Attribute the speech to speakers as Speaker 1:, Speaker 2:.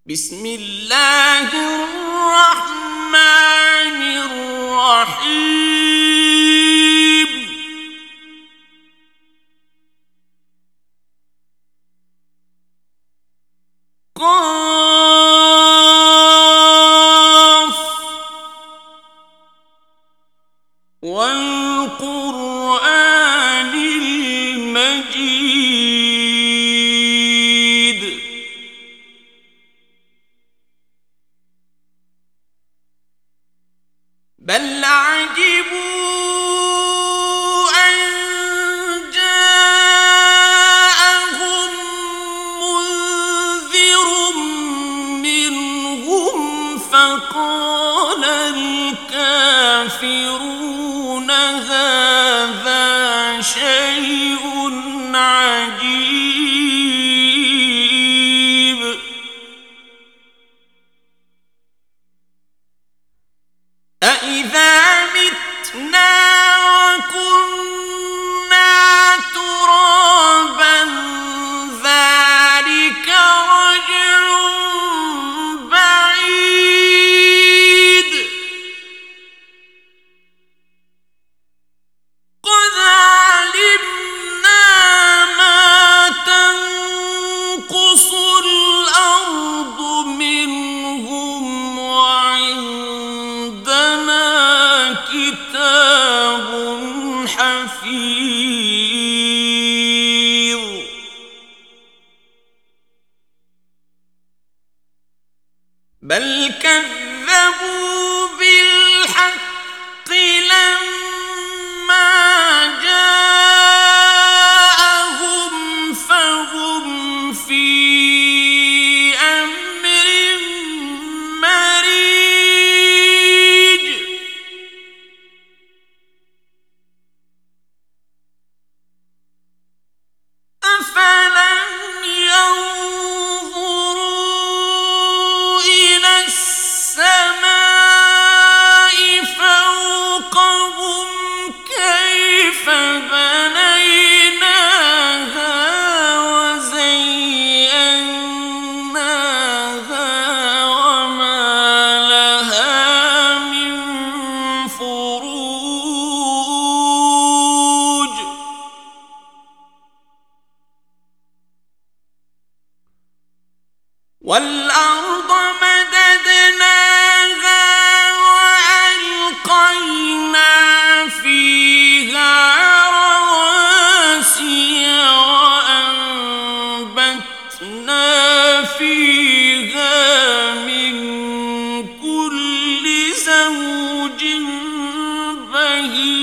Speaker 1: بسم الله الرحمن الرحيم قاف والقرآن المجيد بل عجبوا أن جاءهم منذر منهم فقال الكافرون هذا شيء عجيب أإذا متنا وكنا ترابا ذلك رجع بعيد قد علمنا ما تنقص الأرض منهم وعندنا كتاب حفيظ بل كذبوا بالحق لما جاءهم فهم في أمر مريج أفلم ينظروا إلى السماء فوقهم كيف بنيناها وزيناها وما لها من فروج والأرض مددناها وألقينا فيها رواسي وأنبتنا فيها من كل زوج بهيج